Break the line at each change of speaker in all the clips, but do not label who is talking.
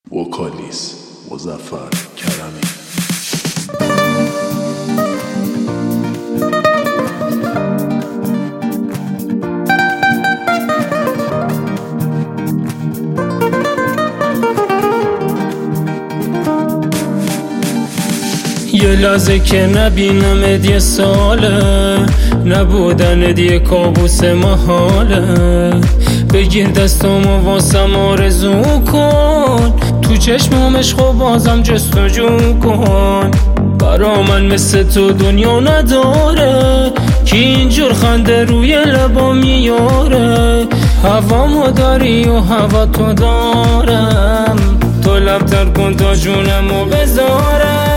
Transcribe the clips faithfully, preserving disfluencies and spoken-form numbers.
وکالیست مظفر کرمی.
یه لحظه که نبینمت یه ساله، نبودنت یه کابوس محاله. بگیر دستامو واسم آرزو کن، تو چشمم عشق و بازم جستجو کن. برا من مثل تو دنیا نداره که اینجور خنده روی لبا میاره. هوامو داری و هوا تو دارم، تو لبتر کن تا جونمو بذارم.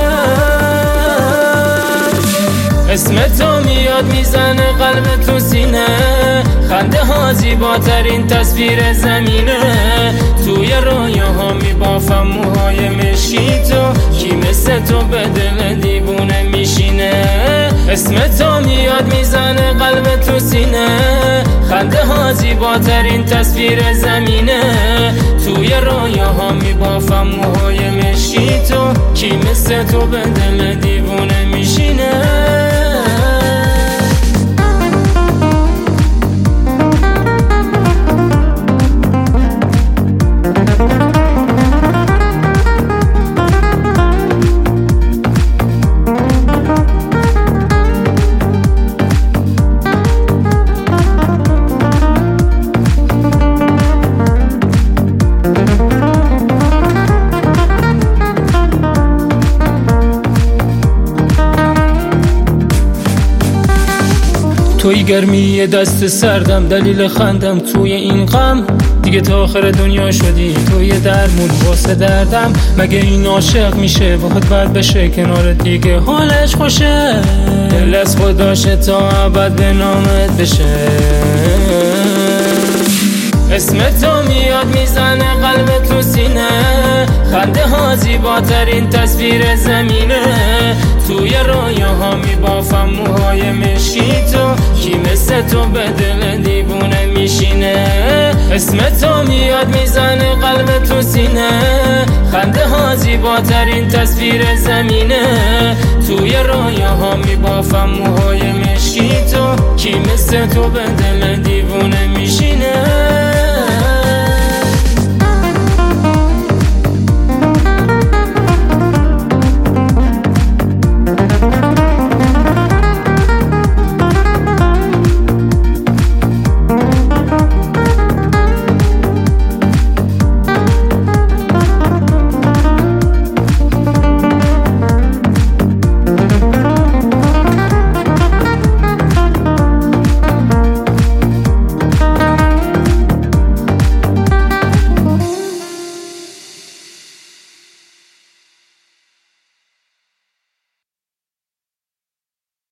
اسم تو میاد میزنه قلب تو سینه، خنده ها زیباترین تصویر زمینه. توی رویاها میبافم موهای مشکی تو، کی مثل تو به دل دیوونه میشینه. اسم تو میاد میزنه قلب تو سینه، خنده ها زیباترین تصویر زمینه. توی رویاها میبافم موهای مشکی تو، کی مثل تو به دل دیوونه میشینه. توی گرمی دست سردم، دلیل خندم توی این غم. دیگه تا آخر دنیا شدی توی درمون واسه دردم. مگه این عاشق میشه باهات بد بشه کنار دیگه حالش خوشه؟ دل از خداشه تا ابد به نامت بشه. اسم تو میاد میزنه قلب تو سینه، خنده ها زیباترین تصویر زمینه. توی رویاها میبافم موهای مشکی تو، کی مثل تو به دل دیوونه میشینه. اسم تو میاد میزنه قلب تو سینه، خنده ها زیباترین تصویر زمینه. توی رویاها میبافم موهای مشکی تو، کی مثل تو به دل دیوونه میشینه.